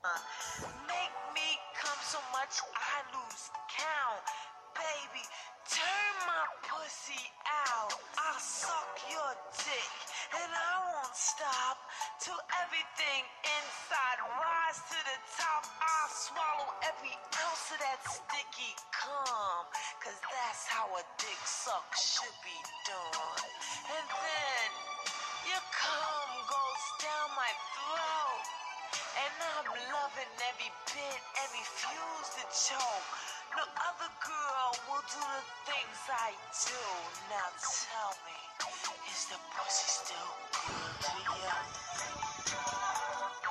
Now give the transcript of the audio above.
Make me come so much I lose count. Baby, turn my pussy out. I'll suck your dick and I won't stop till everything inside rise to the top. I'll swallow every ounce of that sticky cum, cause that's how a dick suck should be done. And then your cum goes down my throat, and I'm loving every bit, every fuse to choke. No other girl will do the things I do. Now tell me, is the pussy still good to you?